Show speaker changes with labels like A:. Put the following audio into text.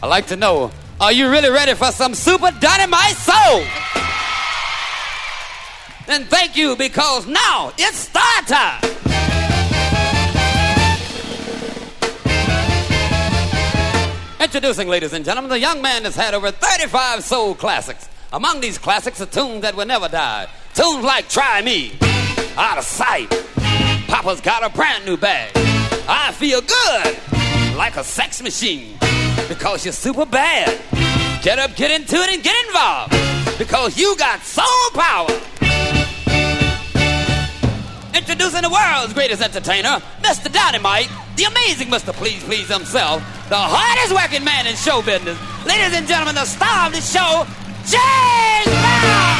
A: I'd like to know, are you really ready for some super dynamite soul? Then thank you, because now it's start time. Introducing, ladies and gentlemen, the young man that's had over 35 soul classics. Among these classics are tunes that will never die. Tunes like Try Me, Out of Sight, Papa's Got a Brand New Bag, I Feel Good, Like a Sex Machine, Because You're Super Bad. Get up, get into it, and get involved, because you got soul power. Introducing the world's greatest entertainer, Mr. Dynamite, the amazing Mr. Please Please himself, the hardest working man in show business. Ladies and gentlemen, the star of the show, James Brown!